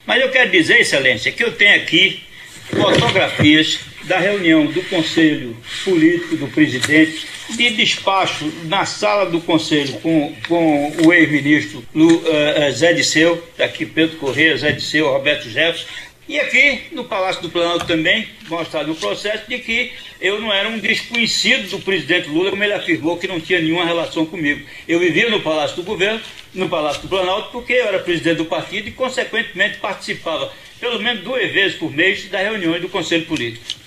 Mas eu quero dizer, Excelência, que eu tenho aqui fotografias da reunião do Conselho Político do Presidente, de despacho na sala do Conselho com o ex-ministro Zé Disseu, daqui Pedro Corrêa, Zé Disseu, Roberto Jefferson, e aqui no Palácio do Planalto também, mostrado no processo, de que eu não era um desconhecido do presidente Lula, como ele afirmou que não tinha nenhuma relação comigo. Eu vivia no Palácio do Governo, no Palácio do Planalto, porque eu era presidente do partido e, consequentemente, participava pelo menos 2 vezes por mês das reuniões do Conselho Político.